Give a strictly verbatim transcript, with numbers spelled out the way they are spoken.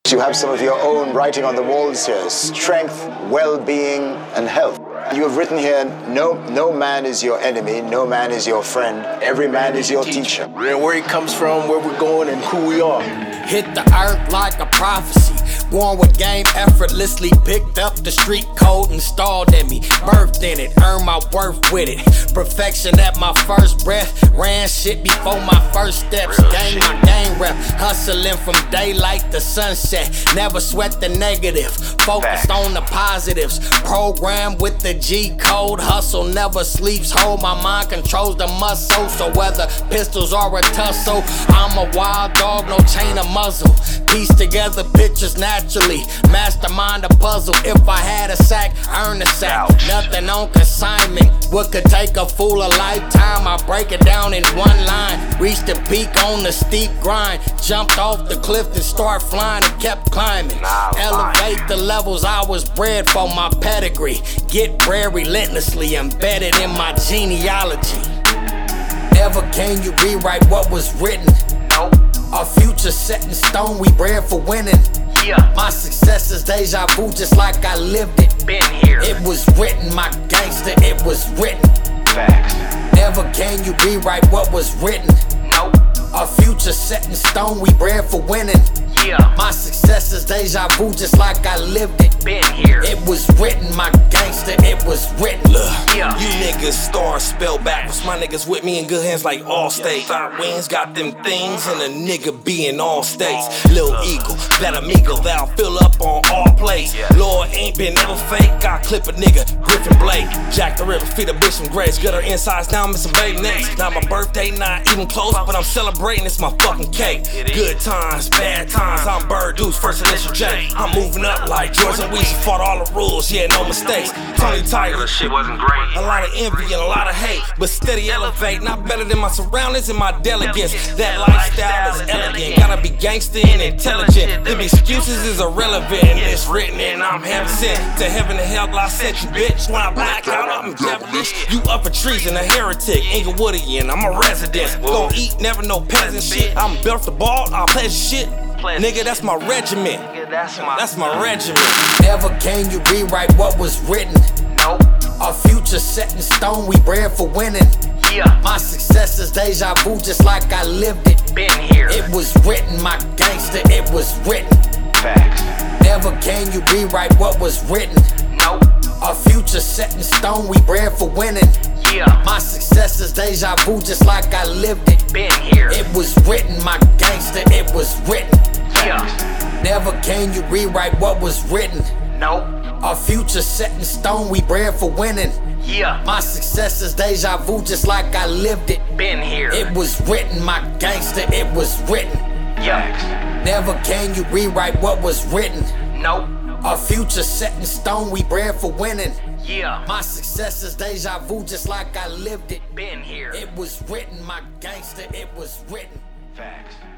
You have some of your own writing on the walls here: strength, well-being, and health. You have written here, no, no man is your enemy, no man is your friend, every man is your teacher. And where he comes from, where we're going, and who we are. Hit the earth like a prophecy. Born with game effortlessly, picked up the street code, installed in me, birthed in it, earned my worth with it. Perfection at my first breath, ran shit before my first steps. Gang my game rep, hustling from daylight to sunset. Never sweat the negative, focused on the positives. Programmed with the G code, hustle never sleeps. Hold my mind controls the muscle, so whether pistols or a tussle, I'm a wild dog, no chain or muzzle. Piece together pictures naturally, mastermind a puzzle. If I had a sack, earn a sack. Nothing on consignment. What could take a fool a lifetime? I break it down in one line. Reached the peak on the steep grind. Jumped off the cliff and start flying and kept climbing. Elevate the levels I was bred for, my pedigree. Get bred relentlessly, embedded in my genealogy. Ever can you rewrite what was written? Nope. Our future set in stone, we bred for winning. Yeah. My success is deja vu, just like I lived it. Been here. It was written, my gangster, it was written. Facts. Never can you rewrite what was written. Nope. Our future set in stone, we bred for winning. Yeah. My success is deja vu, just like I lived it. Been here. It was written, my gangster, it was written. Look, Yeah. you niggas stars spell backwards. My niggas with me in good hands like Allstate. Five wings got them things, and a nigga be in all states. Lil Eagle, that amigo that'll fill up on all plays. Lord ain't been never fake. I clip a nigga, Griffin Blake. Jack the River, feed a bitch from grace. Gut her insides down, missing baby necks. Now my birthday not even close, but I'm celebrating, it's my fucking cake. Good times, bad times. I'm Bird Deuce, first initial J. I'm moving up like George and Weezy, fought all the rules, yeah, no mistakes. Tony Tiger, The shit wasn't great. a lot of envy and a lot of hate, but steady elevate. Not better than my surroundings and my delegates. That lifestyle is elegant, gotta be gangster and intelligent. Them excuses is irrelevant, and it's written and I'm heaven sent. To heaven and hell I sent you, bitch. When I black out, I'm devilish. You up for treason, a heretic, Inglewoodian, I'm a resident. Gon' eat, never no peasant shit. I'm built the ball, I'll play shit. Nigga, that's my regiment. That's my. That's my regiment. Never can you rewrite what was written. Nope. Our future set in stone, we bred for winning. Yeah. My success is deja vu, just like I lived it. Been here. It was written, my gangster, it was written. Facts. Never can you rewrite what was written. Nope. Our future set in stone, we bred for winning. Yeah. My success is deja vu, just like I lived it. Been here. It was written, my gangster, it was written. Yeah. Never can you rewrite what was written. Nope. Our future set in stone, we bred for winning. Yeah. My success is deja vu, just like I lived it. Been here. It was written, my gangster, it was written. Yeah. Never can you rewrite what was written. Nope. Our future set in stone, we bred for winning. Yeah. My success is deja vu, just like I lived it. Been here. It was written, my gangster, it was written. Facts.